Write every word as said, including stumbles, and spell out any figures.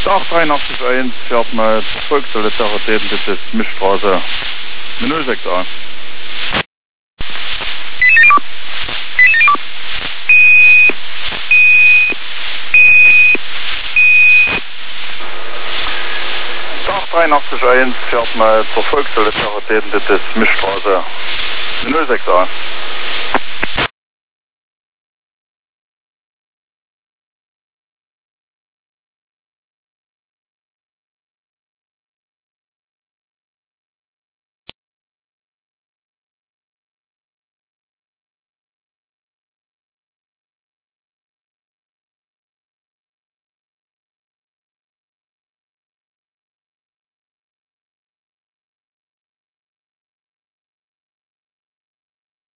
acht dreiundachtzig eins fährt mal zur Volkssolidaritäten, das ist Mischstraße null sechs a. acht dreiundachtzig eins fährt mal zur Volkssolidaritäten, das ist Mischstraße null sechs a.